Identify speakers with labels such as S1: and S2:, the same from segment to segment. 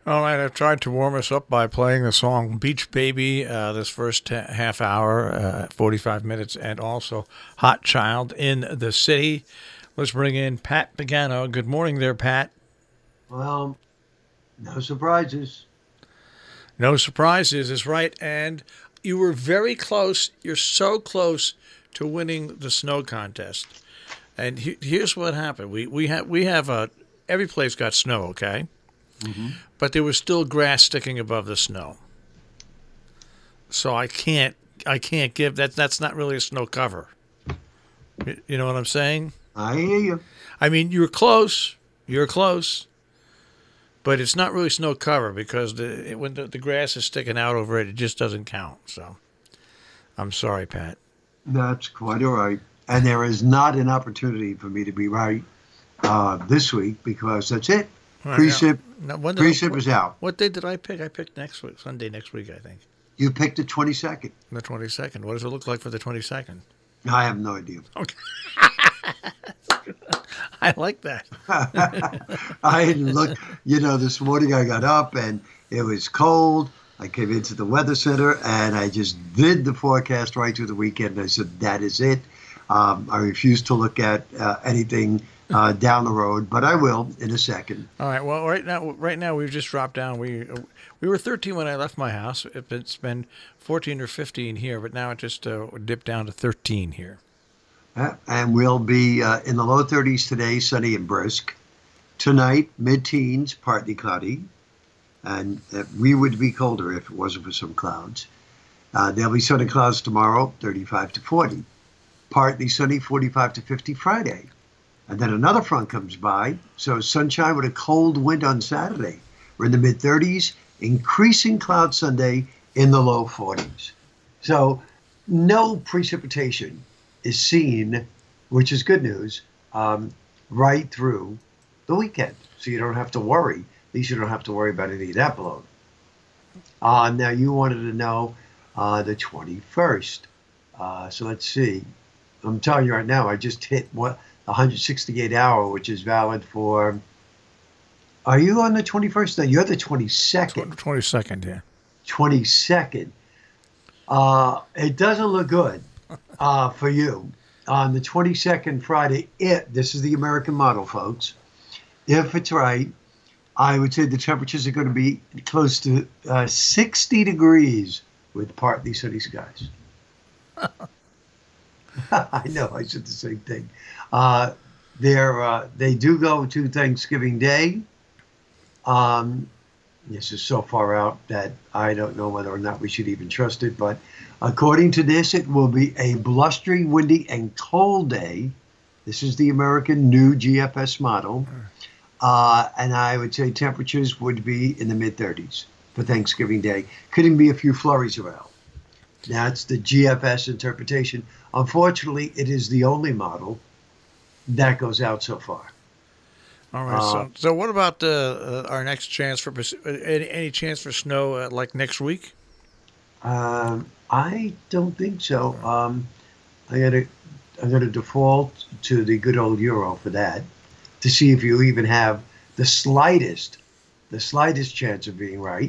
S1: All right, I've tried to warm us up by playing the song Beach Baby this first half hour, 45 minutes, and also Hot Child in the City. Let's bring in Pat Pagano. Good morning there, Pat.
S2: Well, no surprises.
S1: No surprises is right, and you were very close. You're so close to winning the snow contest. And here's what happened. We have every place got snow, okay?
S2: Hmm.
S1: But there was still grass sticking above the snow. So I can't give that. That's not really a snow cover. You know what I'm saying?
S2: I hear you.
S1: I mean, you're close. You're close, but it's not really snow cover because when the grass is sticking out over it, it just doesn't count. So I'm sorry, Pat.
S2: That's quite all right. And there is not an opportunity for me to be right this week because that's it.
S1: All right,
S2: Precip,
S1: now
S2: precip is out.
S1: what day did I pick? I picked next week, Sunday next week, I think.
S2: You picked the 22nd.
S1: The 22nd. What does it look like for the 22nd?
S2: I have no idea.
S1: Okay. I like that.
S2: I didn't look. This morning I got up and it was cold. I came into the weather center and I just did the forecast right through the weekend. I said, that is it. I refuse to look at anything down the road, but I will in a second.
S1: All right. Well, right now we've just dropped down. We were 13 when I left my house. It's been 14 or 15 here, but now it just dipped down to 13 here.
S2: And we'll be in the low 30s today, sunny and brisk. Tonight, mid-teens, partly cloudy. And we would be colder if it wasn't for some clouds. There'll be sunny clouds tomorrow, 35 to 40. Partly sunny, 45 to 50 Friday. And then another front comes by, so sunshine with a cold wind on Saturday. We're in the mid-30s, increasing cloud Sunday in the low 40s. So no precipitation is seen, which is good news, right through the weekend. So you don't have to worry. At least you don't have to worry about any of that blown. Now you wanted to know the 21st. So let's see. I'm telling you right now, I just hit 168 hour, which is valid for. Are you on the 21st? No, you're the 22nd.
S1: 22nd, yeah.
S2: 22nd. It doesn't look good for you. On the 22nd Friday, this is the American model, folks. If it's right, I would say the temperatures are going to be close to 60 degrees with partly sunny skies. I know, I said the same thing. They do go to Thanksgiving Day. This is so far out that I don't know whether or not we should even trust it. But according to this, it will be a blustery, windy, and cold day. This is the American new GFS model. And I would say temperatures would be in the mid-30s for Thanksgiving Day. Could even be a few flurries around. That's the GFS interpretation. Unfortunately, it is the only model that goes out so far.
S1: All right. So what about our next chance for any chance for snow like next week?
S2: I don't think so. I'm gonna default to the good old euro for that to see if you even have the slightest chance of being right.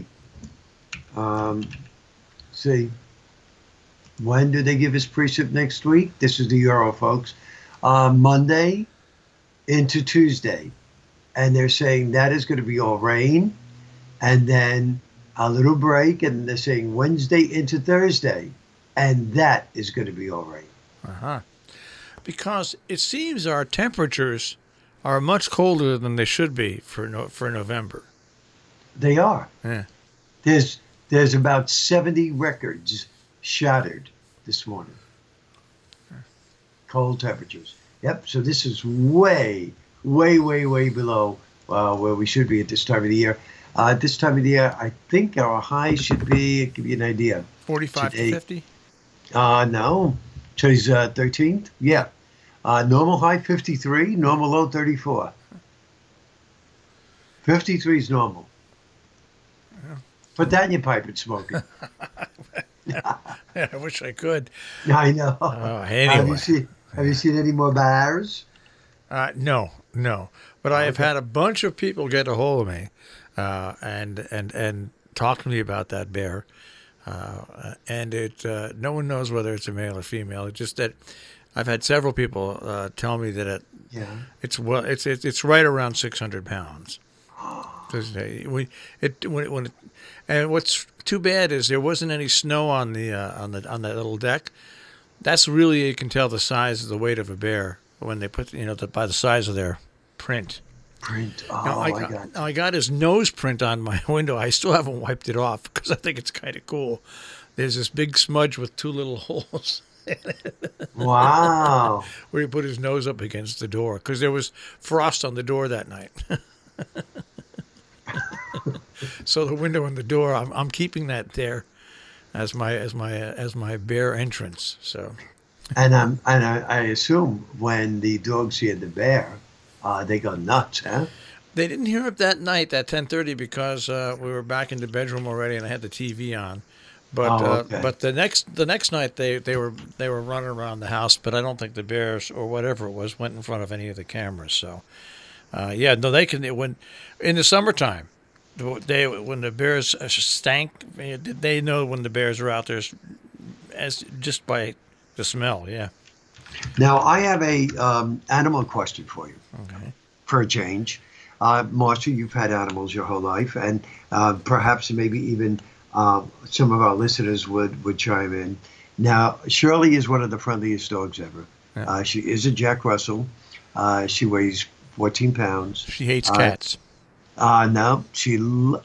S2: See, when do they give us precip next week? This is the euro, folks. Monday into Tuesday. And they're saying that is going to be all rain and then a little break. And they're saying Wednesday into Thursday. And that is going to be all rain.
S1: Uh-huh. Because it seems our temperatures are much colder than they should be for November.
S2: They are.
S1: Yeah.
S2: There's about 70 records shattered this morning. Cold temperatures. Yep. So this is way, way, way, way below where we should be at this time of the year. At this time of the year, I think our high should be, I'll give you an idea.
S1: 45
S2: Today,
S1: to 50?
S2: No. Today's 13th? Yeah. Normal high 53, normal low 34. 53 is normal.
S1: Yeah.
S2: Put that in your pipe and smoke it.
S1: I wish I could.
S2: I know.
S1: Anyway.
S2: Have you seen any more bears?
S1: No. But I have had a bunch of people get a hold of me and talked to me about that bear. And no one knows whether it's a male or female. It's just that I've had several people tell me that it's right around 600 pounds. And what's too bad is there wasn't any snow on that little deck. That's really, you can tell the size of the weight of a bear when they put by the size of their print. I got his nose print on my window. I still haven't wiped it off because I think it's kind of cool. There's this big smudge with two little holes.
S2: Wow.
S1: Where he put his nose up against the door because there was frost on the door that night. So the window and the door, I'm keeping that there as my bear entrance. So.
S2: And I assume when the dogs hear the bear, they go nuts, huh?
S1: They didn't hear it that night at 10:30 because we were back in the bedroom already and I had the TV on. But
S2: okay.
S1: But the next night they were running around the house, but I don't think the bears or whatever it was went in front of any of the cameras. So they can when in the summertime. When the bears stank, they know when the bears are out there, as just by the smell. Yeah.
S2: Now I have a animal question for you.
S1: Okay.
S2: For a change, Marcia, you've had animals your whole life, and perhaps maybe even some of our listeners would chime in. Now Shirley is one of the friendliest dogs ever. Yeah. She is a Jack Russell. She weighs 14 pounds.
S1: She hates cats.
S2: No, she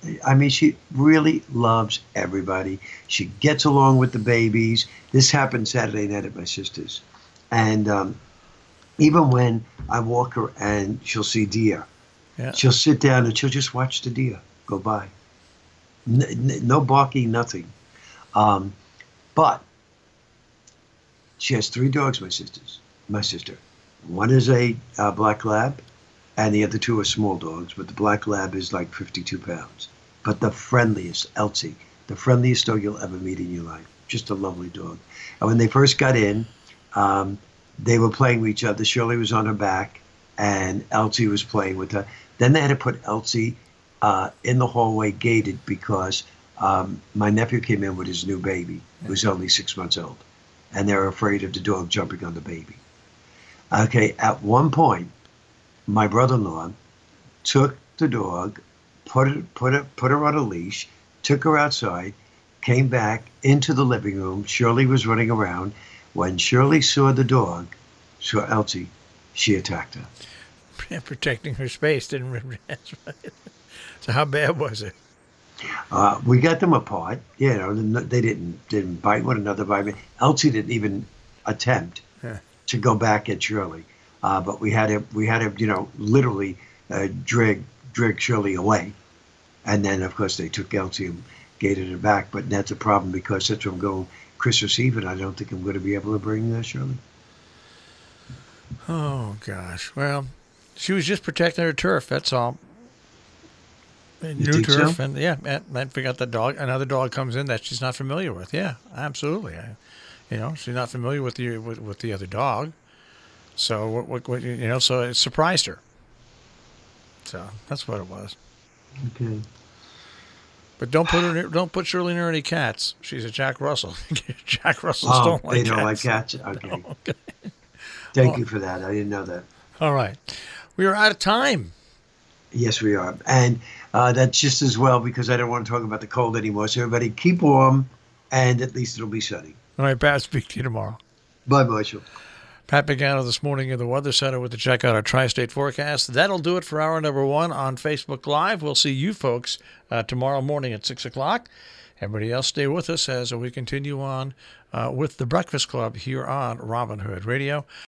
S2: really loves everybody. She gets along with the babies. This happened Saturday night at my sister's. And even when I walk her and she'll see deer, she'll sit down and she'll just watch the deer go by. No barking, nothing. But she has 3 dogs, my sister. One is a black lab. And the other 2 are small dogs, but the black lab is like 52 pounds. But the friendliest, Elsie, the friendliest dog you'll ever meet in your life. Just a lovely dog. And when they first got in, they were playing with each other. Shirley was on her back, and Elsie was playing with her. Then they had to put Elsie in the hallway gated because my nephew came in with his new baby, who's only 6 months old. And they were afraid of the dog jumping on the baby. Okay, at one point, my brother-in-law took the dog, put her on a leash, took her outside, came back into the living room. Shirley was running around. When Shirley saw the dog, saw Elsie, she attacked her.
S1: Yeah, protecting her space, didn't rip. So how bad was it?
S2: We got them apart. They didn't bite one another. Elsie didn't even attempt to go back at Shirley. But we had to, literally drag Shirley away. And then, of course, they took Elsie and gated her back. But that's a problem because since I'm going Christmas Eve, and I don't think I'm going to be able to bring Shirley.
S1: Oh, gosh. Well, she was just protecting her turf, that's all. New turf. So? And we got the dog. Another dog comes in that she's not familiar with. Yeah, absolutely. She's not familiar with the other dog. So so it surprised her. So that's what it was.
S2: Okay.
S1: But don't put Shirley near any cats. She's a Jack Russell. Jack Russells don't like cats.
S2: They don't like cats? Okay.
S1: No, okay.
S2: Thank you for that. I didn't know that.
S1: All right. We are out of time.
S2: Yes, we are. And that's just as well because I don't want to talk about the cold anymore. So everybody keep warm, and at least it'll be sunny.
S1: All right, Pat. Speak to you tomorrow.
S2: Bye, Marshall.
S1: Pat Pagano this morning in the Weather Center with the check out our Tri-State forecast. That'll do it for hour number 1 on Facebook Live. We'll see you folks tomorrow morning at 6 o'clock. Everybody else stay with us as we continue on with the Breakfast Club here on Robin Hood Radio.